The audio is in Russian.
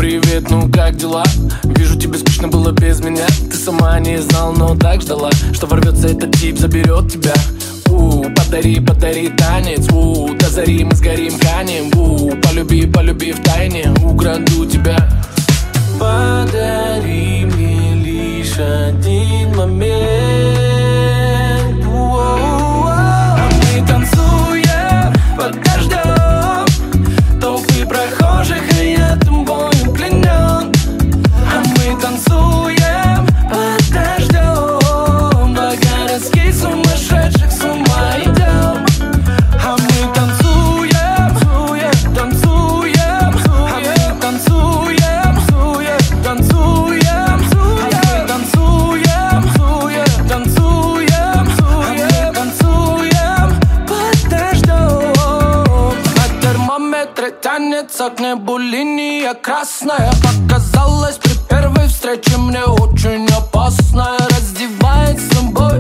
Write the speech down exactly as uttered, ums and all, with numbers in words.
Привет, ну как дела? Вижу, тебе скучно было без меня. Ты сама не знал, но так ждала, что ворвется этот тип, заберет тебя. У, подари, подари танец, у, до зари мы сгорим, канем. У, полюби, полюби в тайне, украду тебя. Подари мне лишь один момент. А мы танцуем под дождем, толпы прохожих, и я тобою пленен. А мы танцуем под дождем, два городских сумасшедших с ума идем. А мы танцуем, танцуем, танцуем, а мы танцуем, танцуем, танцуем, танцуем, танцуем, а мы танцуем под дождем. На термометре тянется к небу линия красная. Показалось при первой встрече мне очень опасная. Раздевает с собой